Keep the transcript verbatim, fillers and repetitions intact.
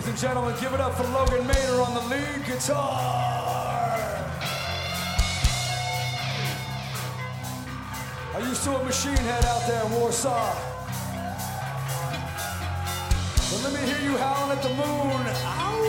Ladies and gentlemen, give it up for Logan Maynor on the lead guitar. I used to a Machine Head out there in Warsaw. But let me hear you howling at the moon. Ow!